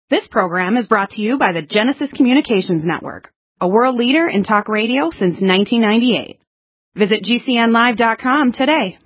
This program is brought to you by the Genesis Communications Network, a world leader in talk radio since 1998. Visit GCNlive.com today.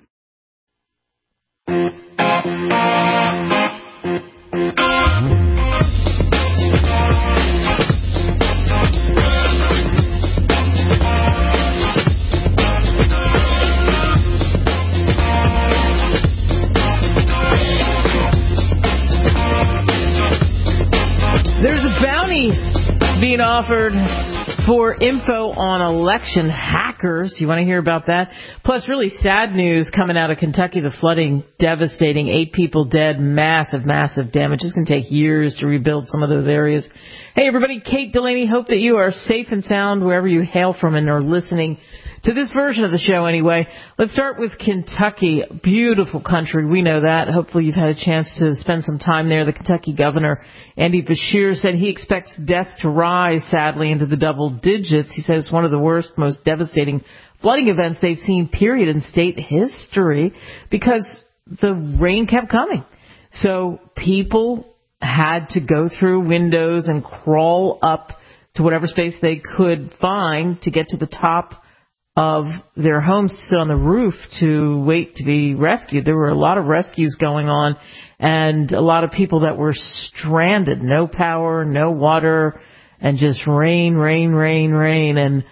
There's a bounty being offered for info on election hackers. You want to hear about that? Plus, really sad news coming out of Kentucky. The flooding, devastating. 8 people dead. Massive, massive damage. It's going to take years to rebuild some of those areas. Hey, everybody. Kate Delaney. Hope that you are safe and sound wherever you hail from and are listening to this version of the show anyway. Let's start with Kentucky. Beautiful country. We know that. Hopefully you've had a chance to spend some time there. The Kentucky governor, Andy Beshear, said he expects deaths to rise, sadly, into the double digits. He said it's one of the worst, most devastating flooding events they've seen, period, in state history because the rain kept coming. So people had to go through windows and crawl up to whatever space they could find to get to the top of their homes, sit on the roof to wait to be rescued. There were a lot of rescues going on and a lot of people that were stranded, no power, no water, and just rain. And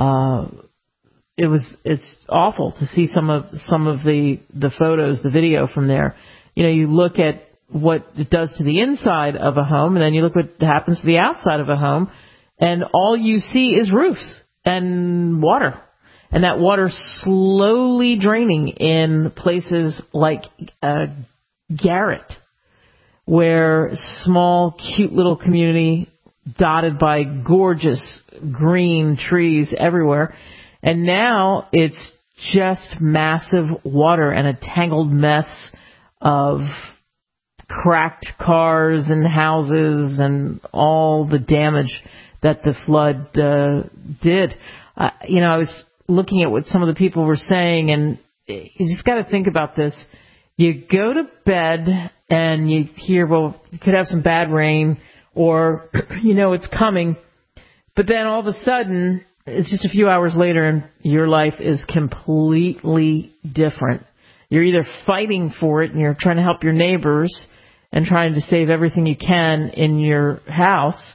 it's awful to see some of the photos, the video from there. You know, you look at what it does to the inside of a home and then you look what happens to the outside of a home and all you see is roofs and water. And that water slowly draining in places like Garrett, where small, cute little community dotted by gorgeous green trees everywhere. And now it's just massive water and a tangled mess of cracked cars and houses and all the damage that the flood did. I was looking at what some of the people were saying, and you just got to think about this. You go to bed and you hear, well, you could have some bad rain or, it's coming. But then all of a sudden, it's just a few hours later and your life is completely different. You're either fighting for it and you're trying to help your neighbors and trying to save everything you can in your house,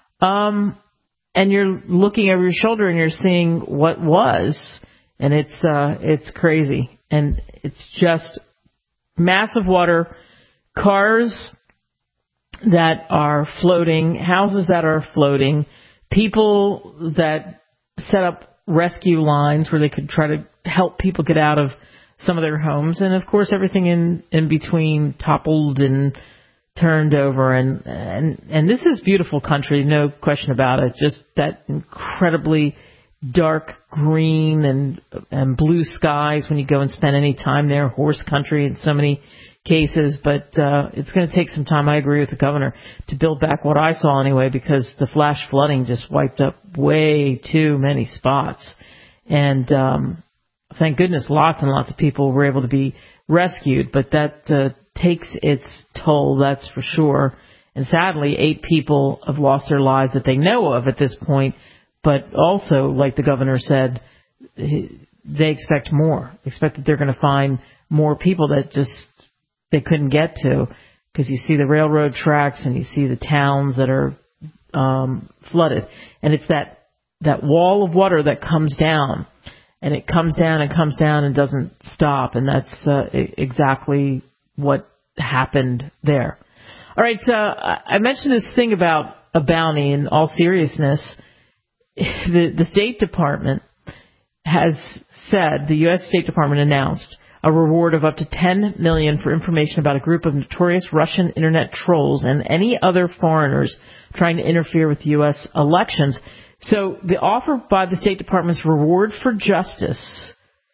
and you're looking over your shoulder and you're seeing what was, and it's crazy. And it's just massive water, cars that are floating, houses that are floating, people that set up rescue lines where they could try to help people get out of some of their homes. And of course, everything in between toppled and turned over, and this is beautiful country, no question about it. Just that incredibly dark green and blue skies when you go and spend any time there. Horse country in so many cases, but it's going to take some time. I agree with the governor to build back what I saw anyway, because the flash flooding just wiped up way too many spots. And thank goodness, lots and lots of people were able to be rescued, but that takes its toll, that's for sure. And sadly, 8 people have lost their lives that they know of at this point. But also, like the governor said, they expect more. Expect that they're going to find more people that just they couldn't get to, because you see the railroad tracks and you see the towns that are flooded. And it's that wall of water that comes down. And it comes down and comes down and doesn't stop. And that's exactly what happened there. All right, I mentioned this thing about a bounty. In all seriousness, the State Department has said, the U.S. State Department announced a reward of up to $10 million for information about a group of notorious Russian internet trolls and any other foreigners trying to interfere with U.S. elections. So the offer by the State Department's Reward for Justice,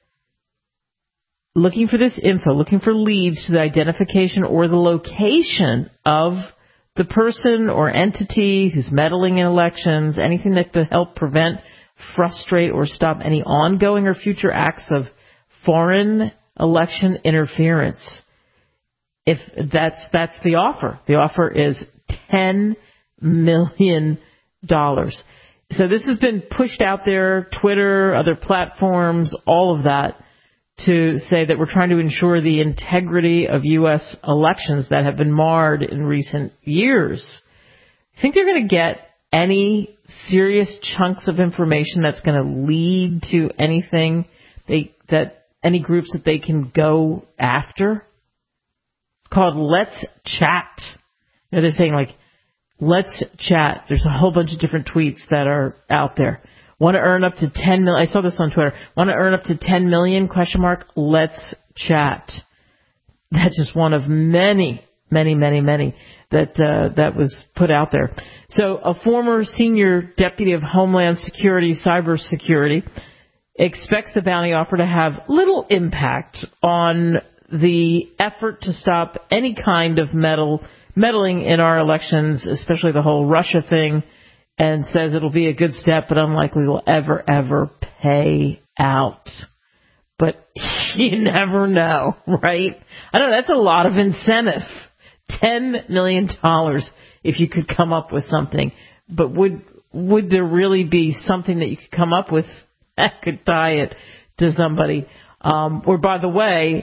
looking for this info, looking for leads to the identification or the location of the person or entity who's meddling in elections, anything that could help prevent, frustrate, or stop any ongoing or future acts of foreign election interference. If that's the offer. The offer is $10 million. So this has been pushed out there, Twitter, other platforms, all of that, to say that we're trying to ensure the integrity of U.S. elections that have been marred in recent years. Think they're going to get any serious chunks of information that's going to lead to anything that any groups that they can go after? It's called Let's Chat. They're saying, like, let's chat. There's a whole bunch of different tweets that are out there. Want to earn up to 10 million? I saw this on Twitter. Want to earn up to 10 million? ? Let's chat. That's just one of many that was put out there. So a former senior deputy of Homeland Security, Cybersecurity, expects the bounty offer to have little impact on the effort to stop any kind of meddling in our elections, especially the whole Russia thing, and says it'll be a good step, but unlikely will ever pay out. But you never know, right? I don't know, that's a lot of incentive. $10 million if you could come up with something. But would there really be something that you could come up with that could tie it to somebody? Or, by the way,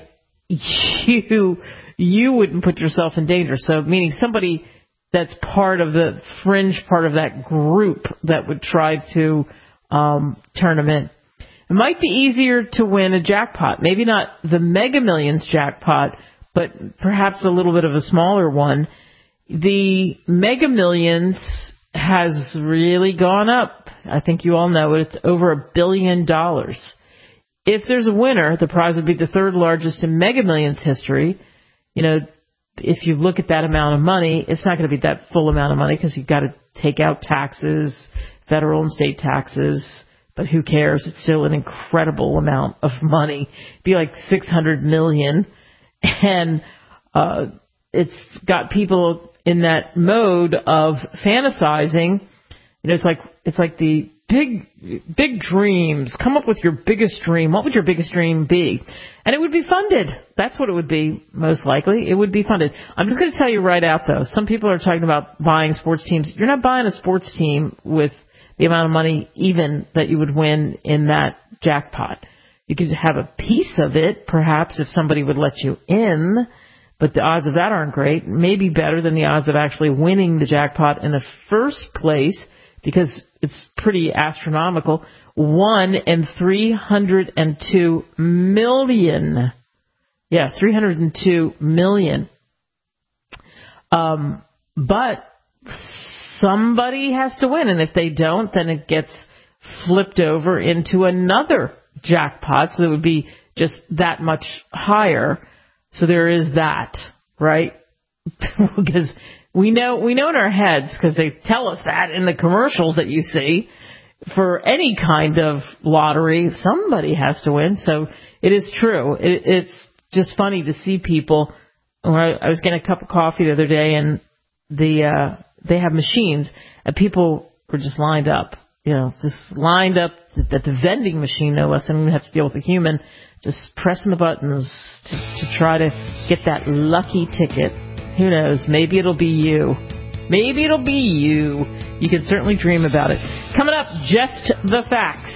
you wouldn't put yourself in danger. So, meaning somebody that's part of the fringe part of that group that would try to turn them in. It might be easier to win a jackpot. Maybe not the Mega Millions jackpot, but perhaps a little bit of a smaller one. The Mega Millions has really gone up. I think you all know it. It's over $1 billion. If there's a winner, the prize would be the third largest in Mega Millions history. You know, if you look at that amount of money, it's not going to be that full amount of money because you've got to take out taxes, federal and state taxes. But who cares? It's still an incredible amount of money. It'd be like $600 million. And it's got people in that mode of fantasizing. You know, it's like the big dreams. Come up with your biggest dream. What would your biggest dream be? And it would be funded. That's what it would be, most likely. It would be funded. I'm just going to tell you right out, though. Some people are talking about buying sports teams. You're not buying a sports team with the amount of money even that you would win in that jackpot. You could have a piece of it, perhaps, if somebody would let you in, but the odds of that aren't great. Maybe better than the odds of actually winning the jackpot in the first place, because it's pretty astronomical. 1 in 302 million. Yeah, 302 million. But somebody has to win, and if they don't, then it gets flipped over into another jackpot, so it would be just that much higher. So there is that, right? Because we know in our heads, because they tell us that in the commercials that you see, for any kind of lottery, somebody has to win. So it is true. It's just funny to see people. I was getting a cup of coffee the other day, and they have machines, and people were just lined up. You know, just lined up at the vending machine, no less. I don't even have to deal with a human. Just pressing the buttons to try to get that lucky ticket. Who knows? Maybe it'll be you. Maybe it'll be you. You can certainly dream about it. Coming up, just the facts.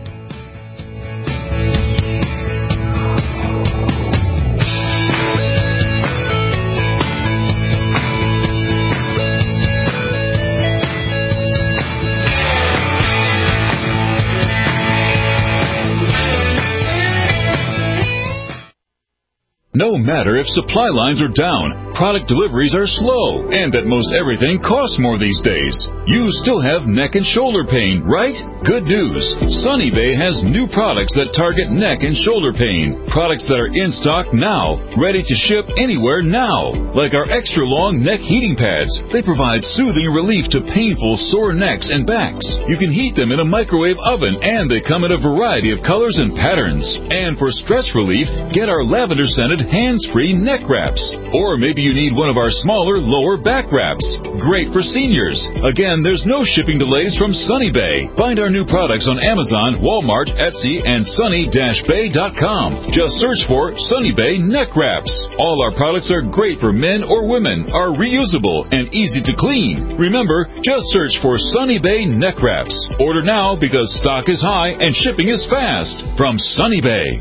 No matter if supply lines are down, product deliveries are slow, and that most everything costs more these days, you still have neck and shoulder pain, right? Good news. Sunny Bay has new products that target neck and shoulder pain. Products that are in stock now, ready to ship anywhere now. Like our extra long neck heating pads. They provide soothing relief to painful sore necks and backs. You can heat them in a microwave oven, and they come in a variety of colors and patterns. And for stress relief, get our lavender scented hands-free neck wraps. Or maybe you need one of our smaller lower back wraps. Great for seniors. Again, there's no shipping delays from Sunny Bay. Find our new products on Amazon, Walmart, Etsy, and sunny-bay.com. Just search for Sunny Bay neck wraps. All our products are great for men or women, are reusable and easy to clean. Remember, just search for Sunny Bay neck wraps. Order now because stock is high and shipping is fast. From Sunny Bay.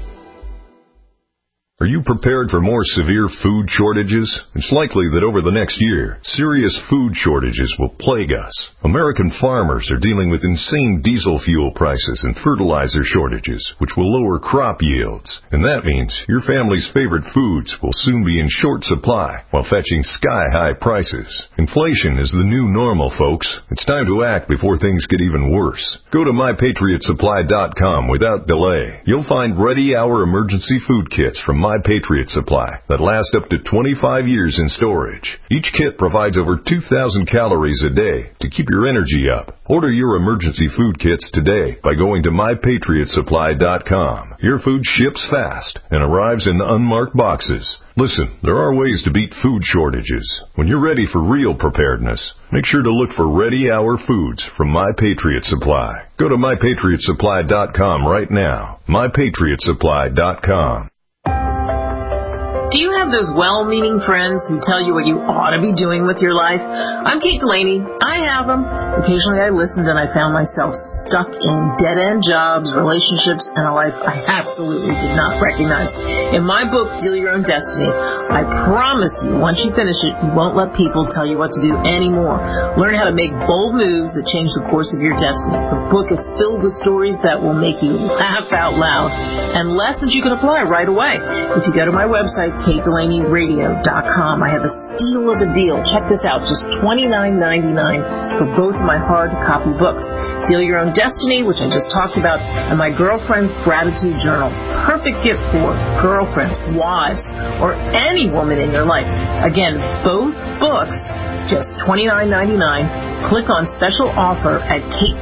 Are you prepared for more severe food shortages? It's likely that over the next year, serious food shortages will plague us. American farmers are dealing with insane diesel fuel prices and fertilizer shortages, which will lower crop yields. And that means your family's favorite foods will soon be in short supply while fetching sky-high prices. Inflation is the new normal, folks. It's time to act before things get even worse. Go to MyPatriotSupply.com without delay. You'll find ready-hour emergency food kits from My Patriot Supply that last up to 25 years in storage. Each kit provides over 2,000 calories a day to keep your energy up. Order your emergency food kits today by going to MyPatriotSupply.com. Your food ships fast and arrives in unmarked boxes. Listen, there are ways to beat food shortages. When you're ready for real preparedness, make sure to look for ready-hour foods from My Patriot Supply. Go to MyPatriotSupply.com right now. MyPatriotSupply.com. Do you have those well-meaning friends who tell you what you ought to be doing with your life? I'm Kate Delaney. I have them. Occasionally I listened and I found myself stuck in dead-end jobs, relationships, and a life I absolutely did not recognize. In my book, Deal Your Own Destiny, I promise you, once you finish it, you won't let people tell you what to do anymore. Learn how to make bold moves that change the course of your destiny. The book is filled with stories that will make you laugh out loud and lessons you can apply right away. If you go to my website, KateDelaneyRadio.com. I have a steal of a deal. Check this out, just $29.99 for both of my hard copy books. Deal Your Own Destiny, which I just talked about, and my Girlfriend's Gratitude Journal. Perfect gift for girlfriends, wives, or any woman in your life. Again, both books, just $29.99. Click on special offer at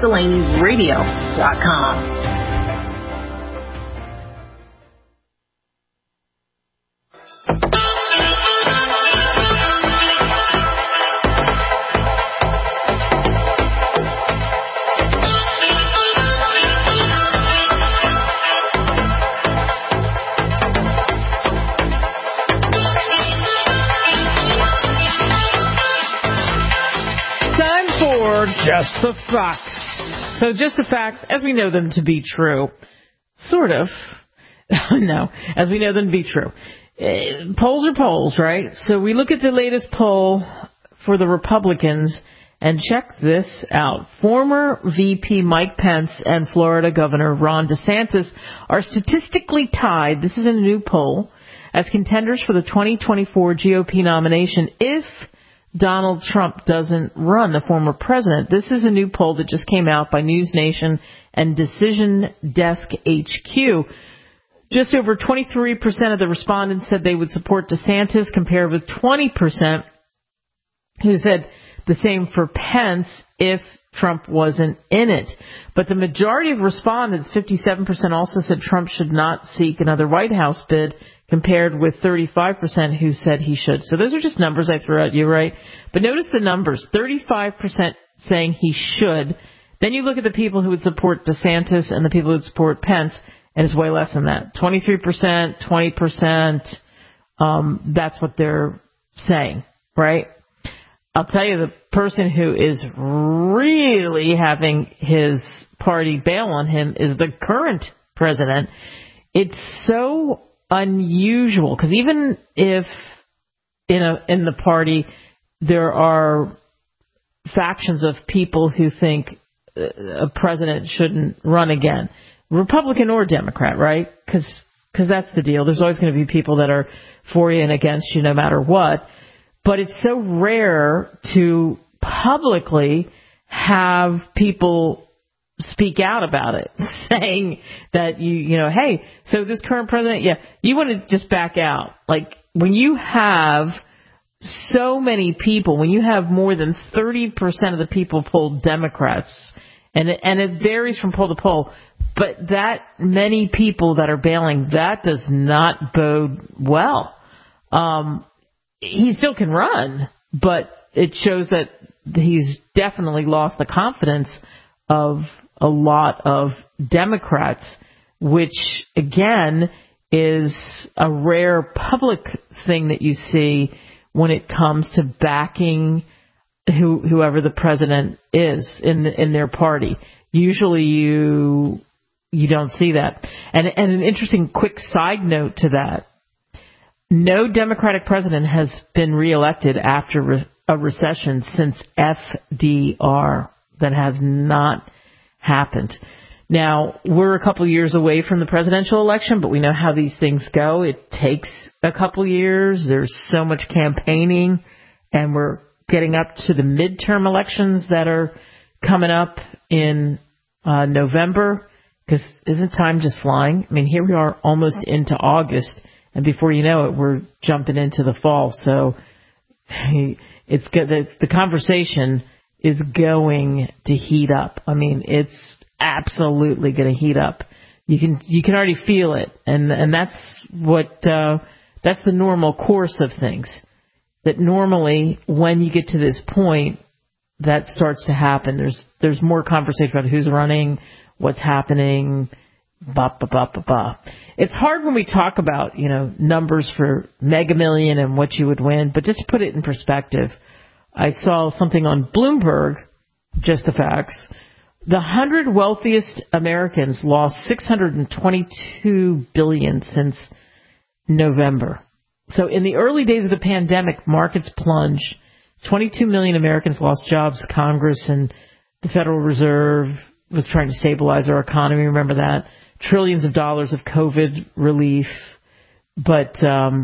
KateDelaneyRadio.com. Just the facts. So just the facts as we know them to be true. Sort of. No, as we know them to be true. Polls are polls, right? So we look at the latest poll for the Republicans and check this out. Former VP Mike Pence and Florida Governor Ron DeSantis are statistically tied, this is a new poll, as contenders for the 2024 GOP nomination if Donald Trump doesn't run, the former president. This is a new poll that just came out by News Nation and Decision Desk HQ. Just over 23% of the respondents said they would support DeSantis, compared with 20% who said the same for Pence if Trump wasn't in it. But the majority of respondents, 57%, also said Trump should not seek another White House bid, compared with 35% who said he should. So those are just numbers I threw at you, right? But notice the numbers. 35% saying he should. Then you look at the people who would support DeSantis and the people who would support Pence, and it's way less than that. 23%, 20%, that's what they're saying, right? I'll tell you, the person who is really having his party bail on him is the current president. It's so unusual, because even if in the party there are factions of people who think a president shouldn't run again, Republican or Democrat, right? Because that's the deal. There's always going to be people that are for you and against you no matter what. But it's so rare to publicly have people speak out about it, saying that you know, hey, so this current president, yeah, you want to just back out. Like, when you have so many people, when you have more than 30% of the people polled Democrats, and it varies from poll to poll, but that many people that are bailing, that does not bode well. he still can run, but it shows that he's definitely lost the confidence of a lot of Democrats, which, again, is a rare public thing that you see when it comes to backing whoever the president is in their party. Usually you don't see that. And an interesting quick side note to that, no Democratic president has been reelected after a recession since FDR. That has not happened. Now, we're a couple years away from the presidential election, but we know how these things go. It takes a couple years. There's so much campaigning, and we're getting up to the midterm elections that are coming up in November, because isn't time just flying? I mean, here we are almost into August, and before you know it, we're jumping into the fall. So it's good. The conversation is going to heat up. I mean, it's absolutely going to heat up. You can already feel it, and that's that's the normal course of things. That normally, when you get to this point, that starts to happen. There's more conversation about who's running, what's happening, It's hard when we talk about, numbers for Mega Million and what you would win, but just to put it in perspective, I saw something on Bloomberg, just the facts. The 100 wealthiest Americans lost $622 billion since November. So in the early days of the pandemic, markets plunged. 22 million Americans lost jobs. Congress and the Federal Reserve was trying to stabilize our economy. Remember that? Trillions of dollars of COVID relief. But,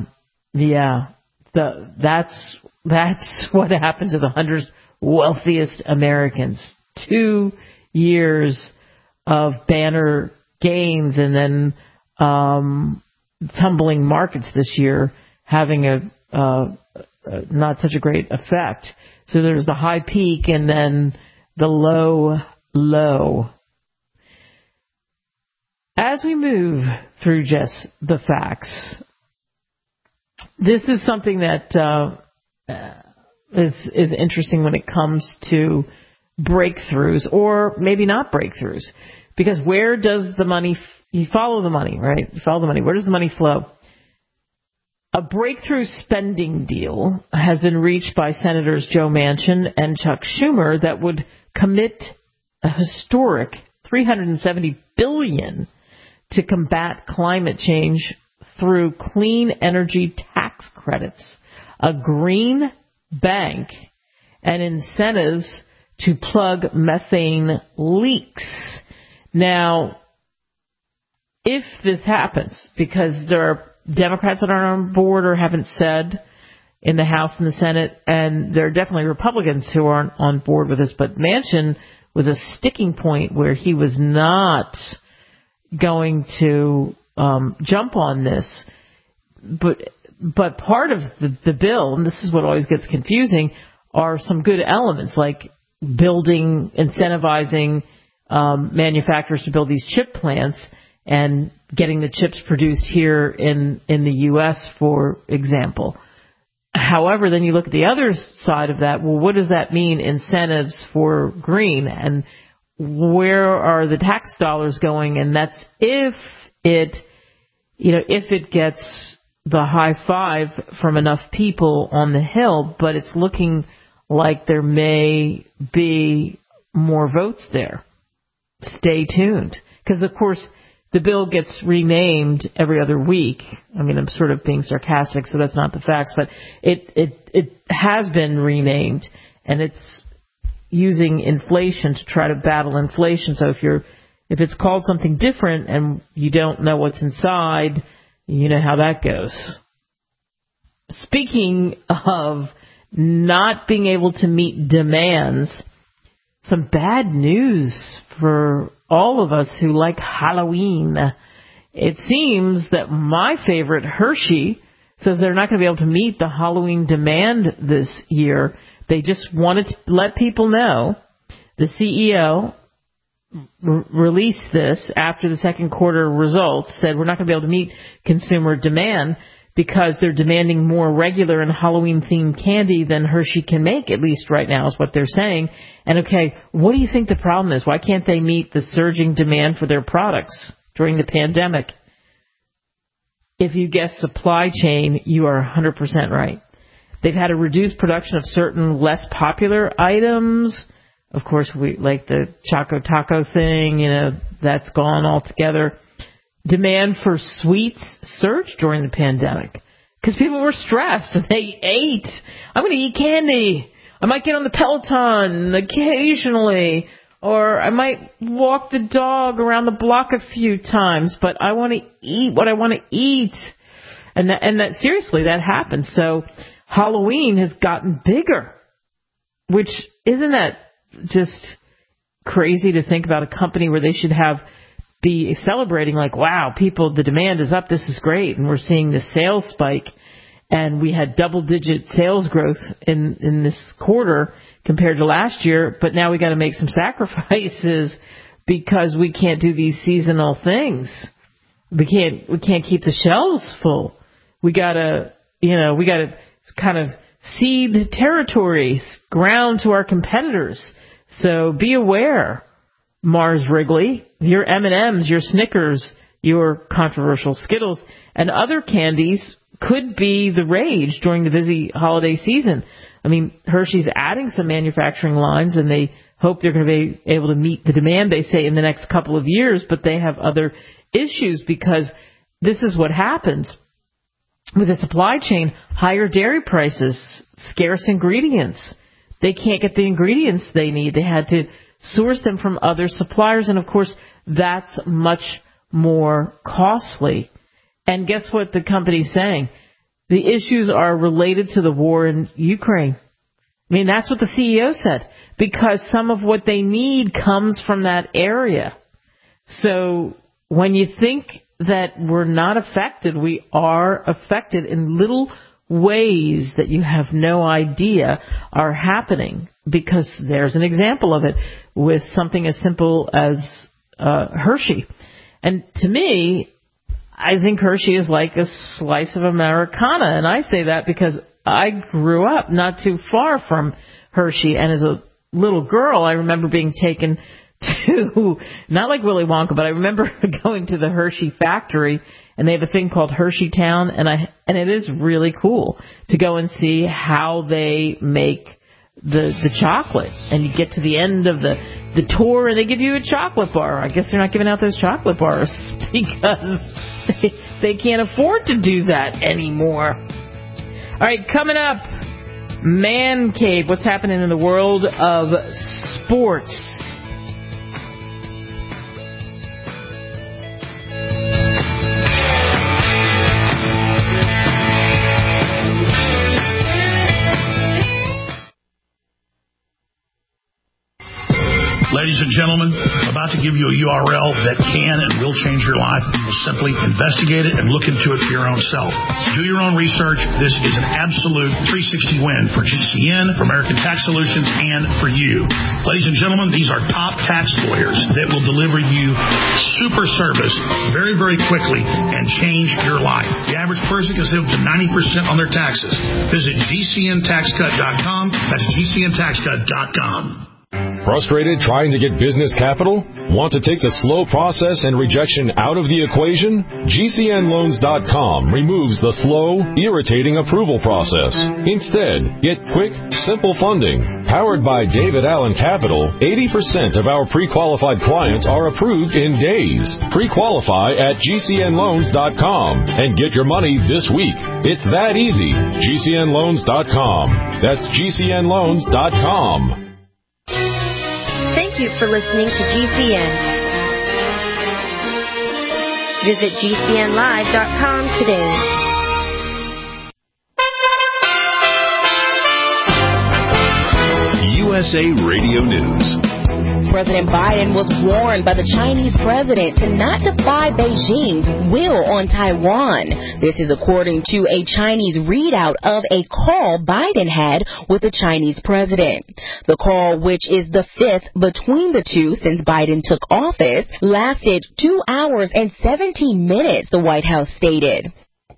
that's what happened to the 100 wealthiest Americans. 2 years of banner gains and then tumbling markets this year having a not such a great effect. So there's the high peak and then the low. As we move through just the facts, this is something that is interesting when it comes to breakthroughs, or maybe not breakthroughs, because where does the money? You follow the money, right? You follow the money. Where does the money flow? A breakthrough spending deal has been reached by Senators Joe Manchin and Chuck Schumer that would commit a historic $370 billion to combat climate change through clean energy tax credits, a green bank, and incentives to plug methane leaks. Now, if this happens, because there are Democrats that aren't on board or haven't said in the House and the Senate, and there are definitely Republicans who aren't on board with this, but Manchin was a sticking point where he was not going to jump on this. But part of the bill, and this is what always gets confusing, are some good elements like incentivizing manufacturers to build these chip plants and getting the chips produced here in the U.S., for example. However, then you look at the other side of that. Well, what does that mean, incentives for green? And where are the tax dollars going? And that's if it gets the high five from enough people on the Hill, but it's looking like there may be more votes there. Stay tuned. Because, of course, the bill gets renamed every other week. I mean, I'm sort of being sarcastic, so that's not the facts, but it has been renamed, and it's using inflation to try to battle inflation. So if it's called something different and you don't know what's inside, you know how that goes. Speaking of not being able to meet demands, some bad news for all of us who like Halloween. It seems that my favorite, Hershey, says they're not going to be able to meet the Halloween demand this year. They just wanted to let people know. The CEO released this after the second quarter results, said we're not going to be able to meet consumer demand because they're demanding more regular and Halloween-themed candy than Hershey can make, at least right now is what they're saying. And, okay, what do you think the problem is? Why can't they meet the surging demand for their products during the pandemic? If you guess supply chain, you are 100% right. They've had to reduce production of certain less popular items. Of course, we like the Choco Taco thing, that's gone altogether. Demand for sweets surged during the pandemic because people were stressed. They ate. I'm going to eat candy. I might get on the Peloton occasionally, or I might walk the dog around the block a few times, but I want to eat what I want to eat. And that seriously, that happened. So Halloween has gotten bigger, which isn't that just crazy to think about a company where they should be celebrating like, wow, people, the demand is up, this is great, and we're seeing the sales spike, and we had double-digit sales growth in this quarter compared to last year, but now we got to make some sacrifices because we can't do these seasonal things. We can't keep the shelves full. We gotta kind of cede territories, ground to our competitors. So be aware, Mars Wrigley, your M&Ms, your Snickers, your controversial Skittles, and other candies could be the rage during the busy holiday season. I mean, Hershey's adding some manufacturing lines, and they hope they're going to be able to meet the demand, they say, in the next couple of years, but they have other issues because this is what happens with the supply chain: higher dairy prices, scarce ingredients. They can't get the ingredients they need. They had to source them from other suppliers, and of course, that's much more costly. And guess what the company's saying? The issues are related to the war in Ukraine. I mean, that's what the CEO said, because some of what they need comes from that area. So when you think that we're not affected, we are affected in little ways that you have no idea are happening, because there's an example of it with something as simple as Hershey. And to me, I think Hershey is like a slice of Americana, and I say that because I grew up not too far from Hershey, and as a little girl, I remember being taken to, not like Willy Wonka, but I remember going to the Hershey factory, and they have a thing called Hershey Town, and it is really cool to go and see how they make the chocolate. And you get to the end of the tour, and they give you a chocolate bar. I guess they're not giving out those chocolate bars because they can't afford to do that anymore. All right, coming up, Man Cave. What's happening in the world of sports? Ladies and gentlemen, I'm about to give you a URL that can and will change your life. You will simply investigate it and look into it for your own self. Do your own research. This is an absolute 360 win for GCN, for American Tax Solutions, and for you. Ladies and gentlemen, these are top tax lawyers that will deliver you super service very, very quickly and change your life. The average person can save up to 90% on their taxes. Visit GCNTaxCut.com. That's GCNTaxCut.com. Frustrated trying to get business capital? Want to take the slow process and rejection out of the equation? GCNLoans.com removes the slow, irritating approval process. Instead, get quick, simple funding. Powered by David Allen Capital, 80% of our pre-qualified clients are approved in days. Pre-qualify at GCNLoans.com and get your money this week. It's that easy. GCNLoans.com. That's GCNLoans.com. Thank you for listening to GCN. Visit GCNlive.com today. USA Radio News. President Biden was warned by the Chinese president to not defy Beijing's will on Taiwan. This is according to a Chinese readout of a call Biden had with the Chinese president. The call, which is the fifth between the two since Biden took office, lasted 2 hours and 17 minutes, the White House stated.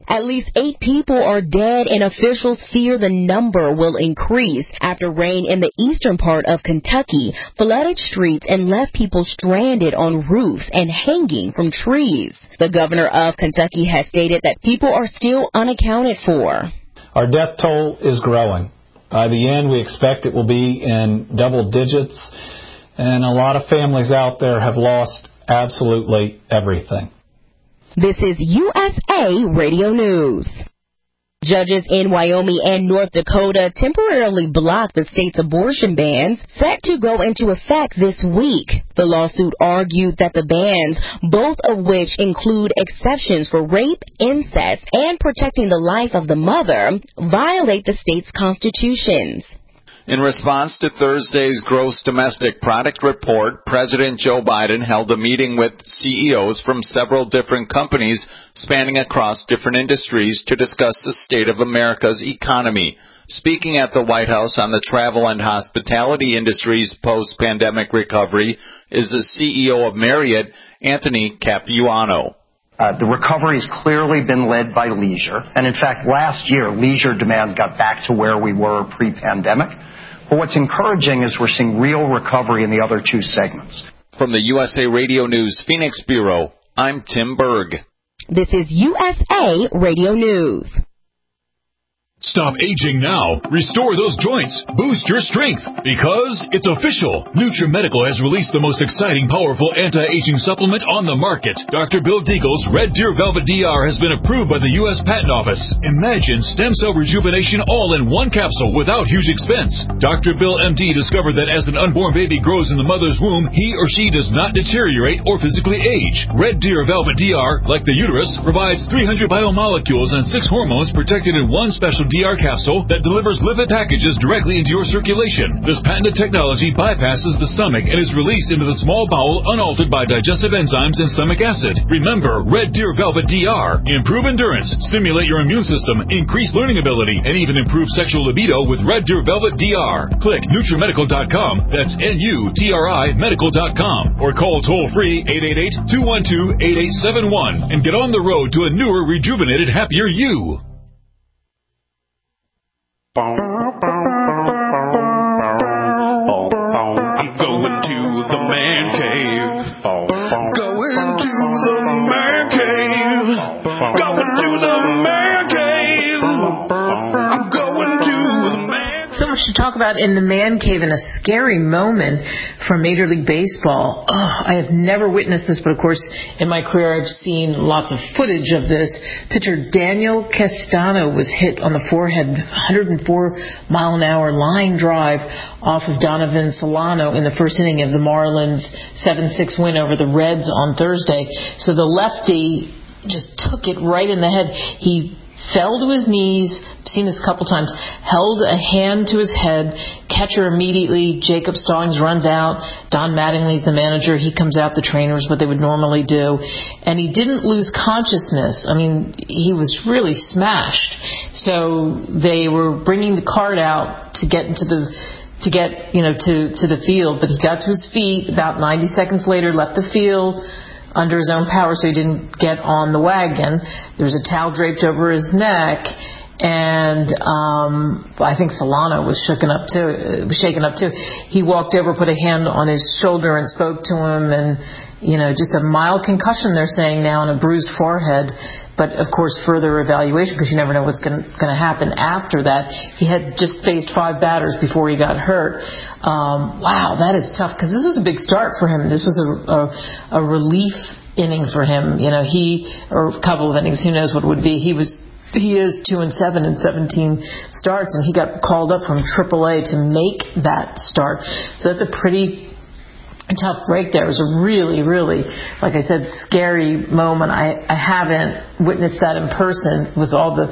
At least 8 people are dead, and officials fear the number will increase after rain in the eastern part of Kentucky flooded streets and left people stranded on roofs and hanging from trees. The governor of Kentucky has stated that people are still unaccounted for. Our death toll is growing. By the end, we expect it will be in double digits, and a lot of families out there have lost absolutely everything. This is USA Radio News. Judges in Wyoming and North Dakota temporarily blocked the state's abortion bans set to go into effect this week. The lawsuit argued that the bans, both of which include exceptions for rape, incest, and protecting the life of the mother, violate the state's constitutions. In response to Thursday's gross domestic product report, President Joe Biden held a meeting with CEOs from several different companies spanning across different industries to discuss the state of America's economy. Speaking at the White House on the travel and hospitality industry's post-pandemic recovery is the CEO of Marriott, Anthony Capuano. The recovery has clearly been led by leisure. And in fact, last year, leisure demand got back to where we were pre-pandemic. But what's encouraging is we're seeing real recovery in the other two segments. From the USA Radio News Phoenix Bureau, I'm Tim Berg. This is USA Radio News. Stop aging now. Restore those joints. Boost your strength. Because it's official. NutriMedical has released the most exciting, powerful anti-aging supplement on the market. Dr. Bill Deagle's Red Deer Velvet DR has been approved by the U.S. Patent Office. Imagine stem cell rejuvenation all in one capsule without huge expense. Dr. Bill MD discovered that as an unborn baby grows in the mother's womb, he or she does not deteriorate or physically age. Red Deer Velvet DR, like the uterus, provides 300 biomolecules and 6 hormones protected in one special DR capsule that delivers lipid packages directly into your circulation. This patented technology bypasses the stomach and is released into the small bowel unaltered by digestive enzymes and stomach acid. Remember, Red Deer Velvet DR. Improve endurance, stimulate your immune system, increase learning ability, and even improve sexual libido with Red Deer Velvet DR. Click NutriMedical.com, that's NUTRI Medical.com, or call toll-free 888-212-8871 and get on the road to a newer, rejuvenated, happier you. I'm going to the man cave. Going to the man cave. Going to the man cave. I'm going to the man cave. So much to talk about in the man cave, and a scary moment from Major League Baseball. I have never witnessed this, but of course in my career I've seen lots of footage of this. Pitcher Daniel Castano was hit on the forehead, 104-mile-an-hour line drive off of Donovan Solano in the first inning of the Marlins' 7-6 win over the Reds on Thursday. So the lefty just took it right in the head. He fell to his knees, seen this a couple times, held a hand to his head, catcher immediately, Jacob Stallings runs out, Don Mattingly's the manager, he comes out, the trainers, what they would normally do, and he didn't lose consciousness. I mean, he was really smashed. So they were bringing the cart out to get into the to the field, but he got to his feet about 90 seconds later, left the field under his own power, so he didn't get on the wagon. There was a towel draped over his neck, and I think Solano was shaken up too. He walked over, put a hand on his shoulder, and spoke to him, and just a mild concussion, they're saying now, and a bruised forehead. But of course, further evaluation, because you never know what's going to happen after that. He had just faced 5 batters before he got hurt. Wow, that is tough, because this was a big start for him. This was a relief inning for him. Or a couple of innings, who knows what it would be. He is 2-7 in 17 starts, and he got called up from AAA to make that start. So that's a pretty tough break there. It was a really, really, like I said, scary moment. I haven't witnessed that in person with all the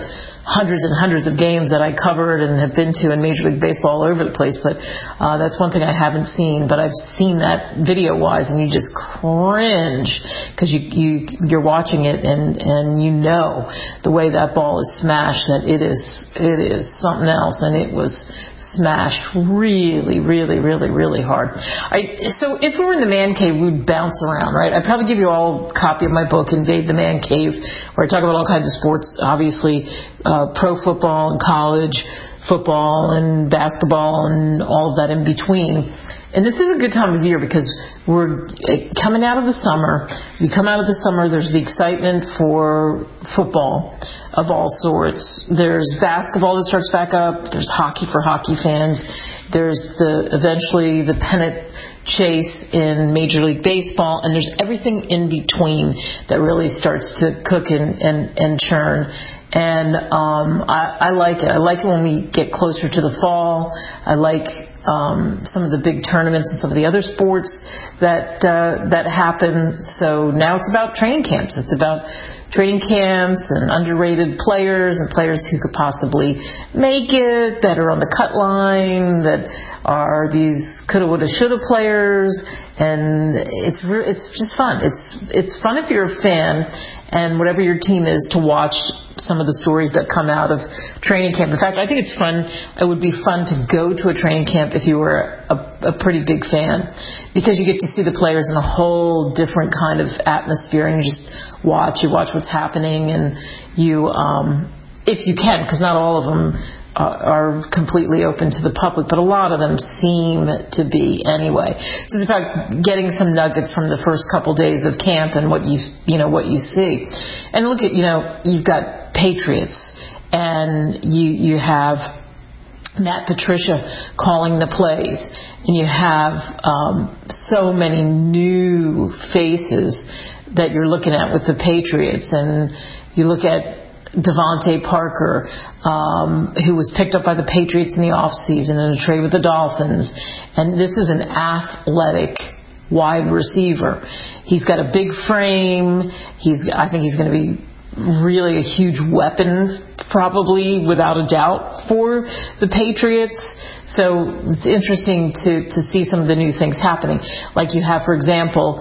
hundreds and hundreds of games that I covered and have been to in Major League Baseball all over the place, but that's one thing I haven't seen. But I've seen that video-wise, and you just cringe because you're watching it, and you know the way that ball is smashed, that it is something else, and it was smashed really, really, really, really hard. So if we were in the man cave, we'd bounce around, right? I'd probably give you all a copy of my book, Invade the Man Cave, where I talk about all kinds of sports, obviously pro football and college football and basketball and all of that in between. And this is a good time of year because we're coming out of the summer. You come out of the summer, there's the excitement for football of all sorts. There's basketball that starts back up. There's hockey for hockey fans. There's eventually the pennant chase in Major League Baseball. And there's everything in between that really starts to cook and churn. And I like it. I like it when we get closer to the fall. I like some of the big tournaments and some of the other sports that happen. So now it's about training camps. It's about training camps and underrated players and players who could possibly make it, that are on the cut line, that are these coulda, woulda, shoulda players. And it's just fun. It's fun if you're a fan and whatever your team is to watch some of the stories that come out of training camp. In fact, I think it's fun. It would be fun to go to a training camp if you were a pretty big fan, because you get to see the players in a whole different kind of atmosphere, and you just watch what's happening, and you, if you can, because not all of them are completely open to the public, but a lot of them seem to be anyway. So it's about getting some nuggets from the first couple days of camp and what you see. And look at, you've got Patriots, and you have Matt Patricia calling the plays, and you have so many new faces that you're looking at with the Patriots, and you look at Devontae Parker, who was picked up by the Patriots in the offseason in a trade with the Dolphins. And this is an athletic wide receiver. He's got a big frame. I think he's going to be really a huge weapon, probably without a doubt, for the Patriots. So it's interesting to see some of the new things happening. Like you have, for example,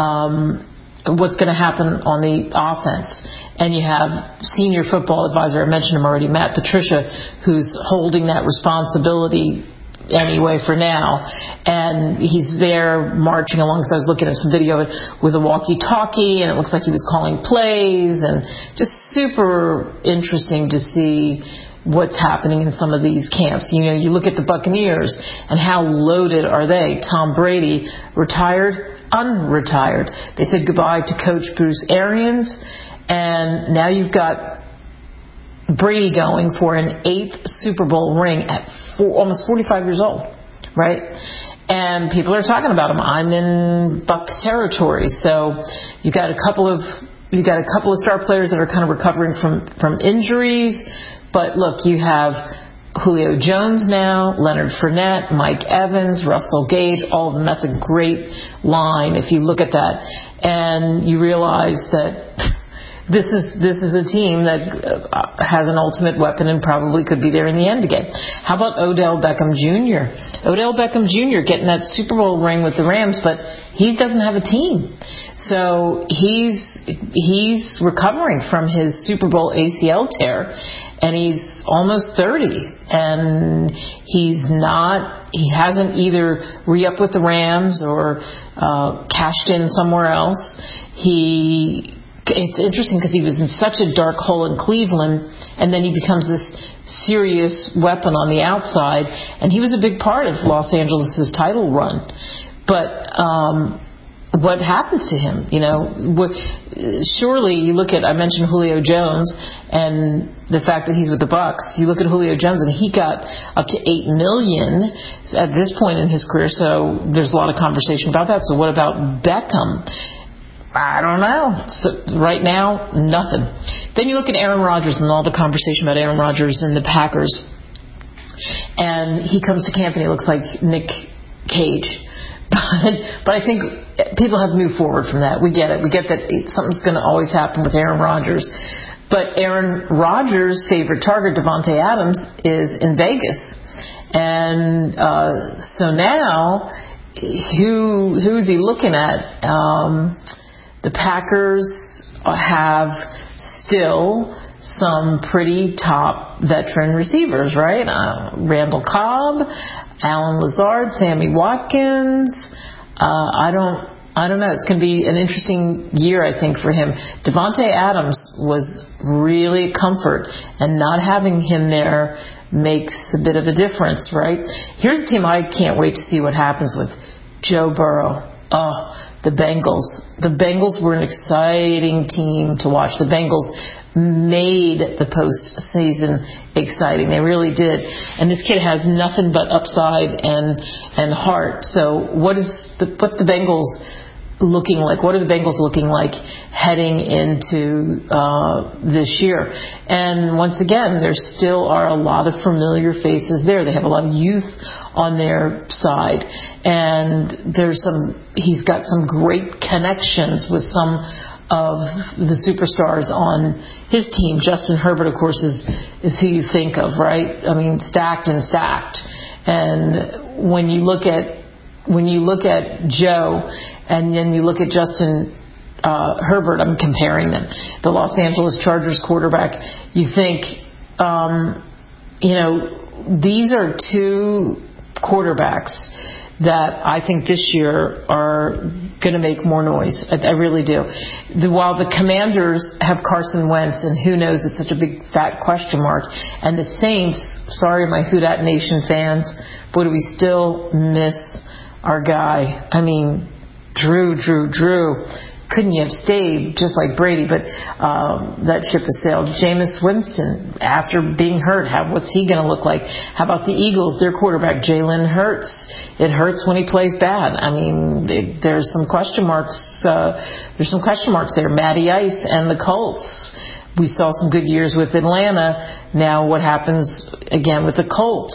what's going to happen on the offense. And you have senior football advisor, I mentioned him already, Matt Patricia, who's holding that responsibility anyway for now. And he's there marching along. So I was looking at some video with a walkie-talkie, and it looks like he was calling plays, and just super interesting to see what's happening in some of these camps. You look at the Buccaneers, and how loaded are they? Tom Brady, retired, unretired. They said goodbye to Coach Bruce Arians, and now you've got Brady going for an 8th Super Bowl ring at almost 45 years old, right? And people are talking about him. I'm in Buck territory. So you got a couple of star players that are kind of recovering from injuries. But look, you have Julio Jones now, Leonard Fournette, Mike Evans, Russell Gage, all of them. That's a great line if you look at that. And you realize that this is a team that has an ultimate weapon and probably could be there in the end again. How about Odell Beckham Jr.? Odell Beckham Jr. getting that Super Bowl ring with the Rams, but he doesn't have a team. So he's recovering from his Super Bowl ACL tear, and he's almost 30, and he hasn't either re-upped with the Rams or cashed in somewhere else. It's interesting because he was in such a dark hole in Cleveland, and then he becomes this serious weapon on the outside, and he was a big part of Los Angeles' title run. But what happens to him? Surely you look at, I mentioned Julio Jones and the fact that he's with the Bucs. You look at Julio Jones, and he got up to $8 million at this point in his career, so there's a lot of conversation about that. So what about Beckham? I don't know. So right now, nothing. Then you look at Aaron Rodgers and all the conversation about Aaron Rodgers and the Packers. And he comes to camp and he looks like Nick Cage. But I think people have moved forward from that. We get it. We get that something's going to always happen with Aaron Rodgers. But Aaron Rodgers' favorite target, Davante Adams, is in Vegas. And so now, who's he looking at? The Packers have still some pretty top veteran receivers, right? Randall Cobb, Alan Lazard, Sammy Watkins. I don't know. It's going to be an interesting year, I think, for him. Davante Adams was really a comfort, and not having him there makes a bit of a difference, right? Here's a team I can't wait to see what happens with. Joe Burrow. Oh, the Bengals. The Bengals were an exciting team to watch. The Bengals made the postseason exciting. They really did. And this kid has nothing but upside and heart. So what the Bengals looking like? What are the Bengals looking like heading into this year? And once again, there still are a lot of familiar faces there. They have a lot of youth on their side, and he's got some great connections with some of the superstars on his team. Justin Herbert, of course, is who you think of, right? I mean, stacked. And when you look at Joe, and then you look at Justin Herbert, I'm comparing them, the Los Angeles Chargers quarterback, you think, these are two quarterbacks that I think this year are going to make more noise. I really do. While the Commanders have Carson Wentz, and who knows, it's such a big fat question mark, and the Saints, sorry my Houdat Nation fans, boy, do we still miss our guy. I mean, Drew. Couldn't you have stayed just like Brady? But that ship has sailed. Jameis Winston, after being hurt, what's he going to look like? How about the Eagles? Their quarterback, Jalen Hurts. It hurts when he plays bad. I mean, there's some question marks. There's some question marks there. Matty Ice and the Colts. We saw some good years with Atlanta. Now what happens again with the Colts?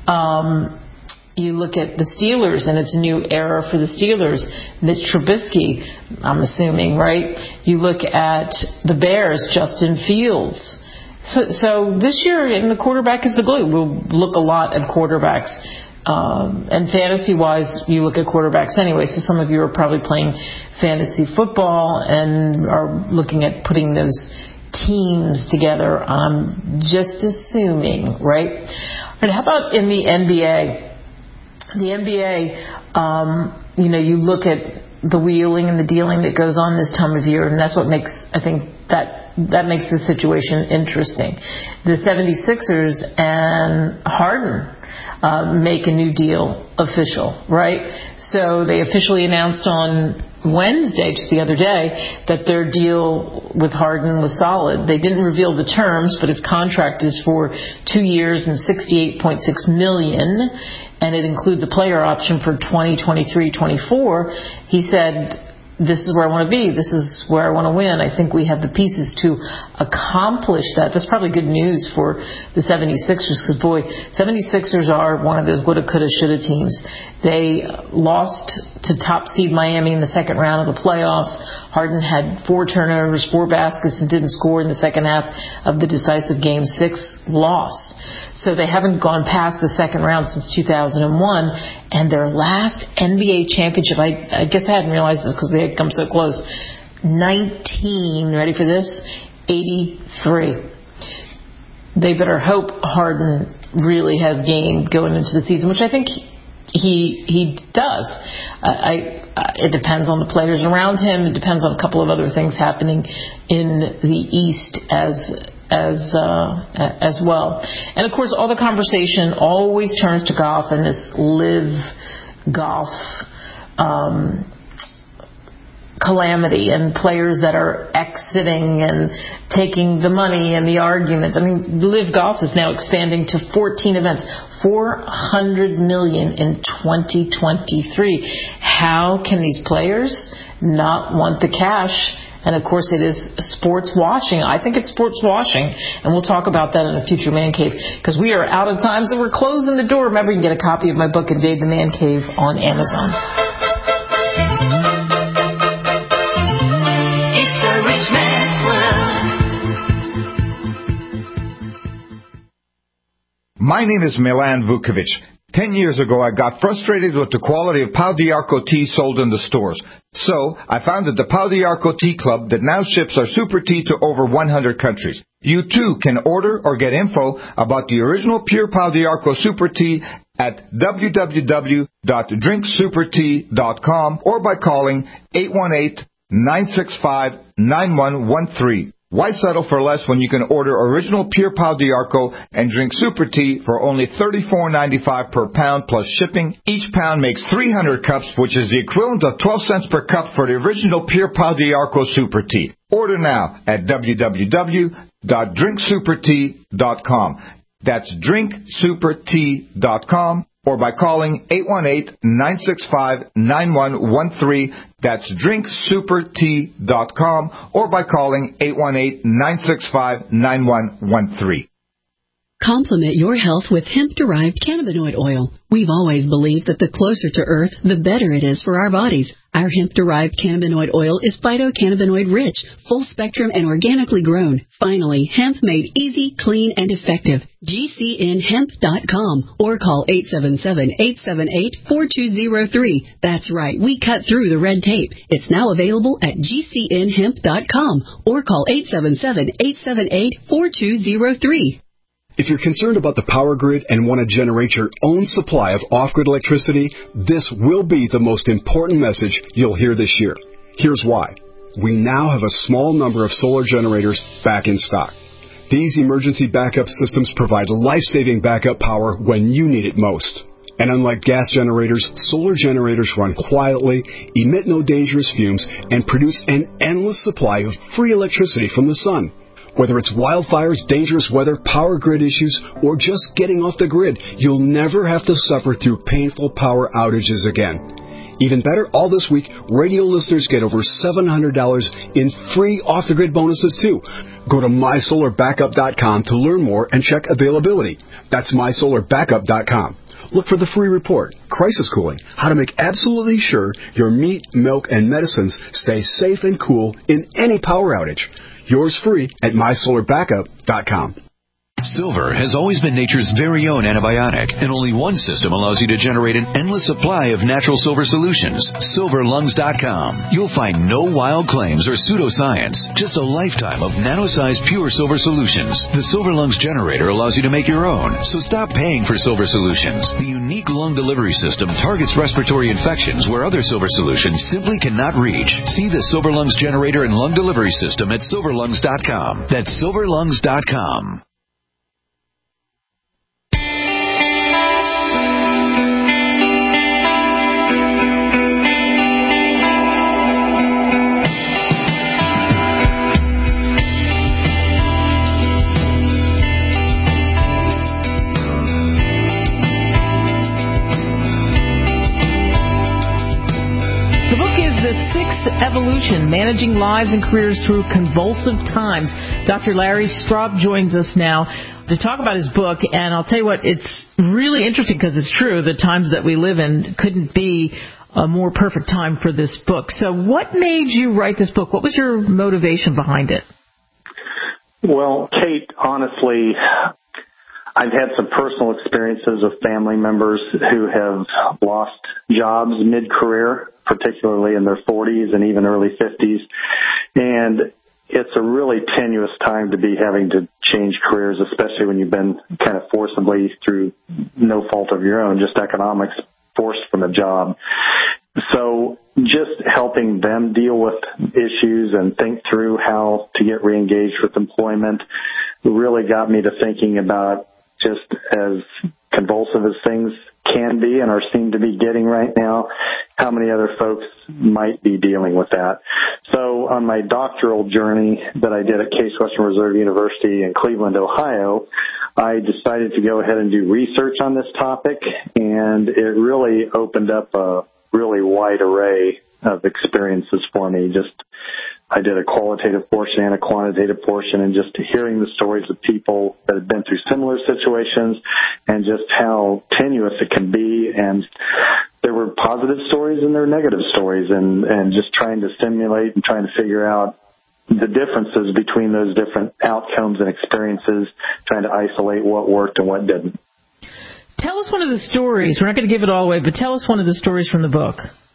You look at the Steelers, and it's a new era for the Steelers. Mitch Trubisky, I'm assuming, right? You look at the Bears, Justin Fields. So this year, and the quarterback is the glue. We'll look a lot at quarterbacks. And fantasy-wise, you look at quarterbacks anyway. So some of you are probably playing fantasy football and are looking at putting those teams together. I'm just assuming, right? All right, how about in the NBA? The NBA, you look at the wheeling and the dealing that goes on this time of year, and that's what makes, I think, that makes the situation interesting. The 76ers and Harden make a new deal official, right? So they officially announced on Wednesday, just the other day, that their deal with Harden was solid. They didn't reveal the terms, but his contract is for 2 years and $68.6 million, and it includes a player option for 2023-24. He said, this is where I want to be. This is where I want to win. I think we have the pieces to accomplish that. That's probably good news for the 76ers because, boy, 76ers are one of those woulda, coulda, shoulda teams. They lost to top seed Miami in the second round of the playoffs. Harden had 4 turnovers, 4 baskets, and didn't score in the second half of the decisive Game 6 loss. So they haven't gone past the second round since 2001. And their last NBA championship, I guess I hadn't realized this because they had come so close, 19, ready for this, 83. They better hope Harden really has game going into the season, which I think he does. It depends on the players around him. It depends on a couple of other things happening in the East as well. And of course, all the conversation always turns to golf and this live golf calamity and players that are exiting and taking the money and the arguments. I mean, live golf is now expanding to 14 events, $400 million in 2023. How can these players not want the cash? And of course it is sports washing. I think it's sports washing. And we'll talk about that in a future Man Cave because we are out of time, so we're closing the door. Remember, you can get a copy of my book, Invade the Man Cave, on Amazon. It's a rich man's world. My name is Milan Vukovic. 10 years ago, I got frustrated with the quality of Pau d'Arco tea sold in the stores. So, I founded the Pau d'Arco Tea Club that now ships our super tea to over 100 countries. You too can order or get info about the original pure Pau d'Arco super tea at www.drinksupertea.com or by calling 818-965-9113. Why settle for less when you can order original pure Pau d'Arco and drink super tea for only $34.95 per pound plus shipping? Each pound makes 300 cups, which is the equivalent of 12 cents per cup for the original pure Pau d'Arco super tea. Order now at www.drinksupertea.com. That's drinksupertea.com or by calling 818-965-9113. That's drinksupertea.com or by calling 818-965-9113. Complement your health with hemp-derived cannabinoid oil. We've always believed that the closer to Earth, the better it is for our bodies. Our hemp-derived cannabinoid oil is phytocannabinoid-rich, full-spectrum, and organically grown. Finally, hemp made easy, clean, and effective. GCNhemp.com or call 877-878-4203. That's right, we cut through the red tape. It's now available at GCNhemp.com or call 877-878-4203. If you're concerned about the power grid and want to generate your own supply of off-grid electricity, this will be the most important message you'll hear this year. Here's why. We now have a small number of solar generators back in stock. These emergency backup systems provide life-saving backup power when you need it most. And unlike gas generators, solar generators run quietly, emit no dangerous fumes, and produce an endless supply of free electricity from the sun. Whether it's wildfires, dangerous weather, power grid issues, or just getting off the grid, you'll never have to suffer through painful power outages again. Even better, all this week, radio listeners get over $700 in free off-the-grid bonuses, too. Go to mysolarbackup.com to learn more and check availability. That's mysolarbackup.com. Look for the free report, Crisis Cooling, how to make absolutely sure your meat, milk, and medicines stay safe and cool in any power outage. Yours free at mysolarbackup.com. Silver has always been nature's very own antibiotic, and only one system allows you to generate an endless supply of natural silver solutions. SilverLungs.com. You'll find no wild claims or pseudoscience, just a lifetime of nano-sized pure silver solutions. The Silver Lungs generator allows you to make your own, so stop paying for silver solutions. The unique lung delivery system targets respiratory infections where other silver solutions simply cannot reach. See the Silver Lungs generator and lung delivery system at SilverLungs.com. That's SilverLungs.com. Evolution, Managing Lives and Careers Through Convulsive Times. Dr. Larry Straub joins us now to talk about his book, and I'll tell you what, it's really interesting because it's true. The times that we live in couldn't be a more perfect time for this book. So what made you write this book? What was your motivation behind it? Well, Kate, honestly, I've had some personal experiences of family members who have lost jobs mid-career, particularly in their 40s and even early 50s. And it's a really tenuous time to be having to change careers, especially when you've been kind of forcibly, through no fault of your own, just economics, forced from a job. So just helping them deal with issues and think through how to get reengaged with employment really got me to thinking about, just as convulsive as things can be and are seem to be getting right now, how many other folks might be dealing with that. So on my doctoral journey that I did at Case Western Reserve University in Cleveland, Ohio, I decided to go ahead and do research on this topic, and it really opened up a really wide array of experiences for me. I did a qualitative portion and a quantitative portion, and just hearing the stories of people that have been through similar situations and just how tenuous it can be. And there were positive stories and there were negative stories, and just trying to stimulate and trying to figure out the differences between those different outcomes and experiences, trying to isolate what worked and what didn't. Tell us one of the stories. We're not going to give it all away, but tell us one of the stories from the book.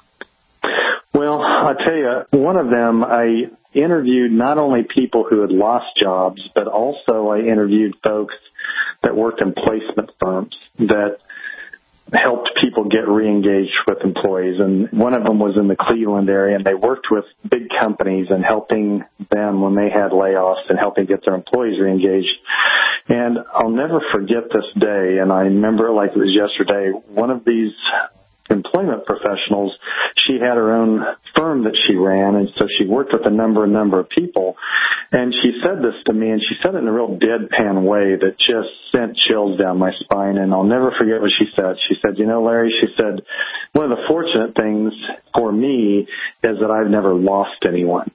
Well, I'll tell you, one of them, I interviewed not only people who had lost jobs, but also I interviewed folks that worked in placement firms that helped people get reengaged with employees. And one of them was in the Cleveland area, and they worked with big companies and helping them when they had layoffs and helping get their employees reengaged. And I'll never forget this day, and I remember it like it was yesterday. One of these employment professionals, she had her own firm that she ran, and so she worked with a number of people. And she said this to me, and she said it in a real deadpan way that just sent chills down my spine, and I'll never forget what she said. She said, you know, Larry, she said, one of the fortunate things for me is that I've never lost anyone.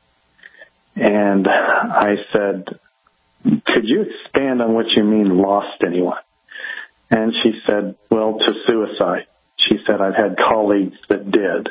And I said, could you expand on what you mean lost anyone? And she said, well, to suicide. She said, I've had colleagues that did.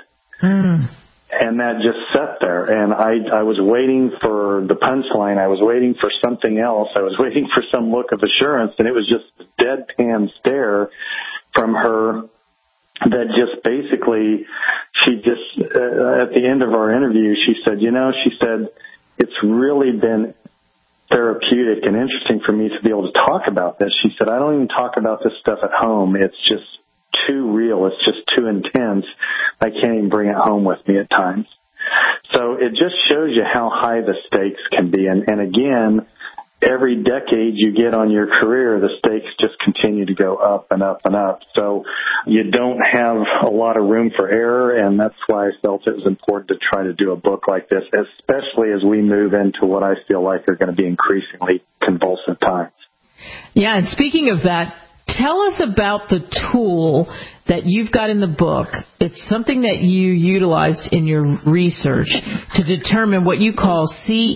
And that just sat there. And I was waiting for the punchline. I was waiting for something else. I was waiting for some look of assurance. And it was just a deadpan stare from her that just basically, she just, at the end of our interview, she said, you know, she said, it's really been therapeutic and interesting for me to be able to talk about this. She said, I don't even talk about this stuff at home. It's just too real. It's just too intense. I can't even bring it home with me at times. So it just shows you how high the stakes can be. And again, every decade you get on your career, the stakes just continue to go up and up and up. So you don't have a lot of room for error, and that's why I felt it was important to try to do a book like this, especially as we move into what I feel like are going to be increasingly convulsive times. Yeah, and speaking of that, tell us about the tool that you've got in the book. It's something that you utilized in your research to determine what you call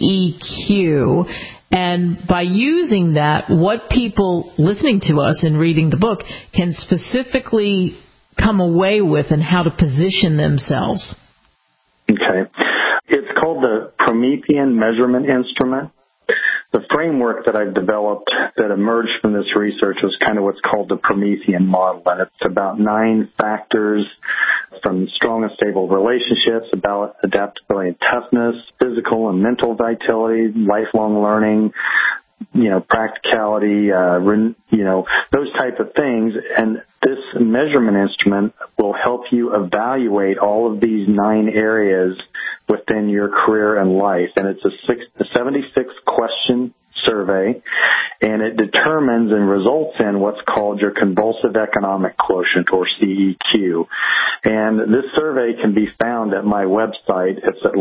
CEQ. And by using that, what people listening to us and reading the book can specifically come away with and how to position themselves. Okay. It's called the Promethean Measurement Instrument. The framework that I've developed that emerged from this research was kind of what's called the Promethean model, and it's about 9 factors from strong and stable relationships, about adaptability and toughness, physical and mental vitality, lifelong learning, practicality, those type of things. And this measurement instrument will help you evaluate all of these 9 areas within your career and life. And it's a 76-question survey, and it determines and results in what's called your convulsive economic quotient, or CEQ. And this survey can be found at my website. It's at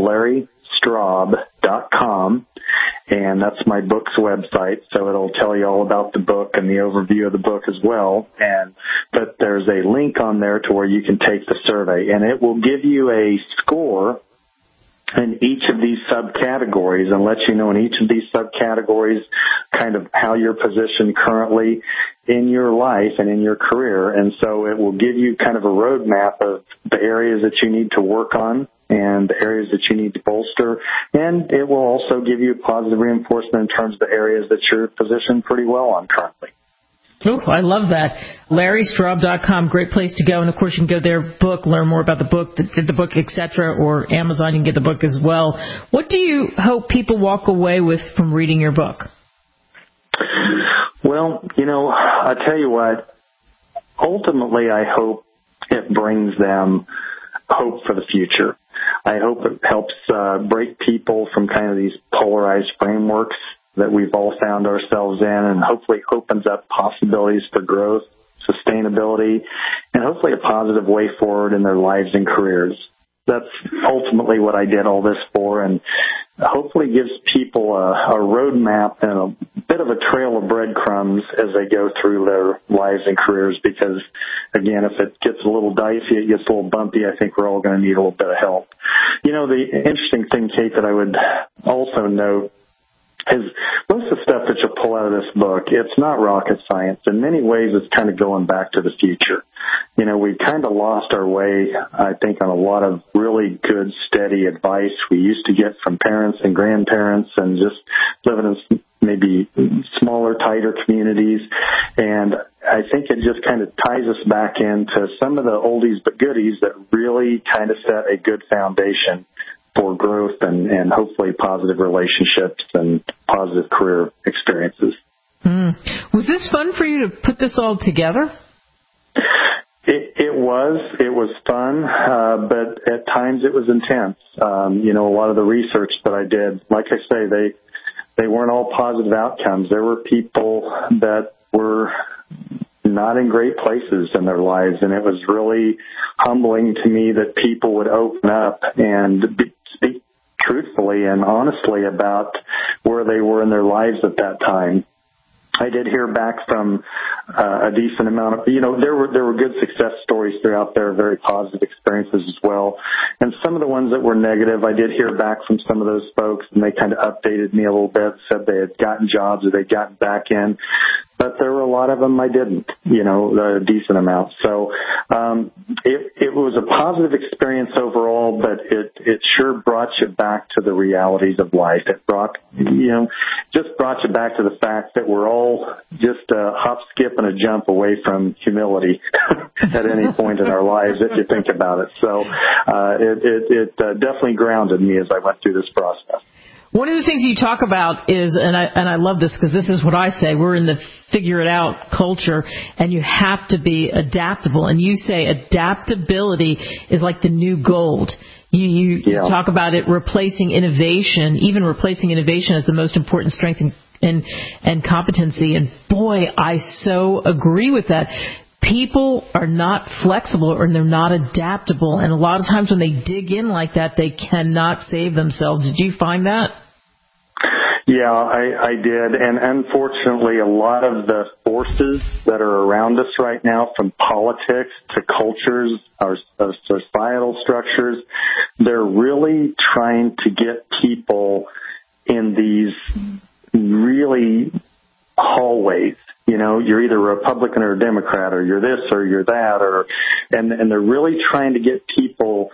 LarryStraub.com, and that's my book's website, so it'll tell you all about the book and the overview of the book as well. But there's a link on there to where you can take the survey, and it will give you a score in each of these subcategories and let you know in each of these subcategories kind of how you're positioned currently in your life and in your career. And so it will give you kind of a roadmap of the areas that you need to work on and the areas that you need to bolster. And it will also give you positive reinforcement in terms of the areas that you're positioned pretty well on currently. Oh, I love that. LarryStraub.com, great place to go. And, of course, you can go there, book, learn more about the book, the book, etc., or Amazon, you can get the book as well. What do you hope people walk away with from reading your book? Well, I tell you what, ultimately I hope it brings them hope for the future. I hope it helps break people from kind of these polarized frameworks that we've all found ourselves in, and hopefully opens up possibilities for growth, sustainability, and hopefully a positive way forward in their lives and careers. That's ultimately what I did all this for, and hopefully gives people a roadmap and a bit of a trail of breadcrumbs as they go through their lives and careers, because, again, if it gets a little dicey, it gets a little bumpy, I think we're all going to need a little bit of help. The interesting thing, Kate, that I would also note is most of the stuff that you'll pull out of this book, it's not rocket science. In many ways, it's kind of going back to the future. We kind of lost our way, I think, on a lot of really good, steady advice we used to get from parents and grandparents, and just living in maybe smaller, tighter communities. And I think it just kind of ties us back into some of the oldies but goodies that really kind of set a good foundation for growth and hopefully positive relationships and positive career experiences. Was this fun for you to put this all together? It was fun, but at times it was intense. A lot of the research that I did, like I say, they weren't all positive outcomes. There were people that were not in great places in their lives, and it was really humbling to me that people would open up and speak truthfully and honestly about where they were in their lives at that time. I did hear back from a decent amount of, there were good success stories throughout there, very positive experiences as well. And some of the ones that were negative, I did hear back from some of those folks, and they kind of updated me a little bit, said they had gotten jobs or they'd gotten back in. But there were a lot of them I didn't, a decent amount. So it was a positive experience overall, but it sure brought you back to the realities of life. It brought you back to the fact that we're all just a hop, skip, and a jump away from humility at any point in our lives if you think about it. So it definitely grounded me as I went through this process. One of the things you talk about is, and I love this because this is what I say, we're in the figure it out culture, and you have to be adaptable. And you say adaptability is like the new gold. You talk about it replacing innovation, even replacing innovation as the most important strength and competency. And boy, I so agree with that. People are not flexible or they're not adaptable. And a lot of times when they dig in like that, they cannot save themselves. Did you find that? Yeah, I did. And unfortunately, a lot of the forces that are around us right now, from politics to cultures, our societal structures, they're really trying to get people in these really hallways. You're either a Republican or a Democrat, or you're this or you're that, and they're really trying to get people.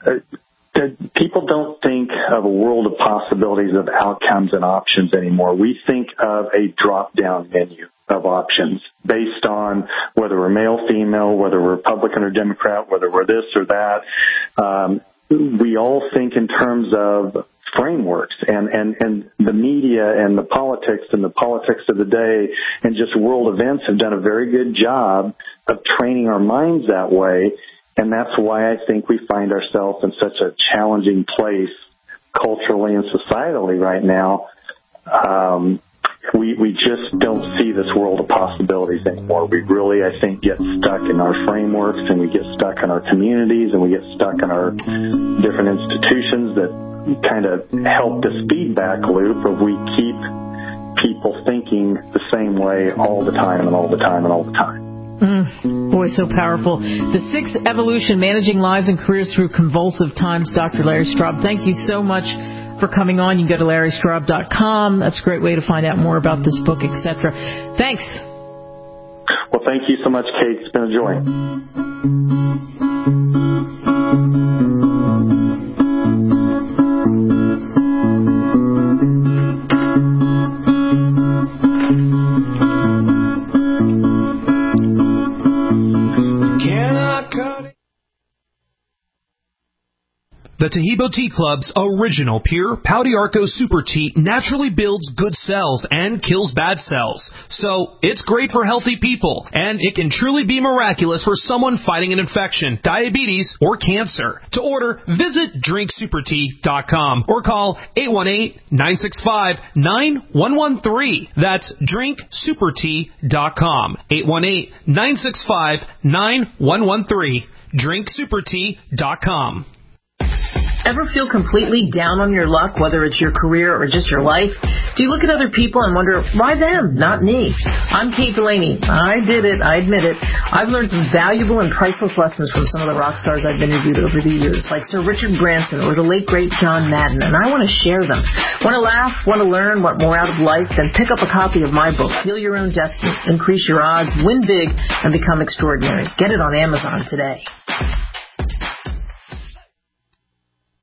People don't think of a world of possibilities of outcomes and options anymore. We think of a drop-down menu of options based on whether we're male, female, whether we're Republican or Democrat, whether we're this or that. We all think in terms of frameworks, and the media and the politics of the day and just world events have done a very good job of training our minds that way. And that's why I think we find ourselves in such a challenging place culturally and societally right now. We just don't see this world of possibilities anymore. We really, I think, get stuck in our frameworks, and we get stuck in our communities, and we get stuck in our different institutions that kind of help this feedback loop of we keep people thinking the same way all the time and all the time and all the time. Boy, so powerful. The Sixth Evolution, Managing Lives and Careers Through Convulsive Times, Dr. Larry Straub. Thank you so much for coming on. You can go to LarryStraub.com. That's a great way to find out more about this book, etc. Thanks. Well, thank you so much, Kate. It's been a joy. The Taheebo Tea Club's original pure Pau d'Arco Super Tea naturally builds good cells and kills bad cells. So it's great for healthy people, and it can truly be miraculous for someone fighting an infection, diabetes, or cancer. To order, visit drinksupertea.com or call 818-965-9113. That's drinksupertea.com. 818-965-9113. drinksupertea.com. Ever feel completely down on your luck, whether it's your career or just your life? Do you look at other people and wonder, why them, not me? I'm Kate Delaney. I did it. I admit it. I've learned some valuable and priceless lessons from some of the rock stars I've interviewed over the years, like Sir Richard Branson or the late, great John Madden, and I want to share them. Want to laugh? Want to learn? Want more out of life? Then pick up a copy of my book, Heal Your Own Destiny, Increase Your Odds, Win Big, and Become Extraordinary. Get it on Amazon today.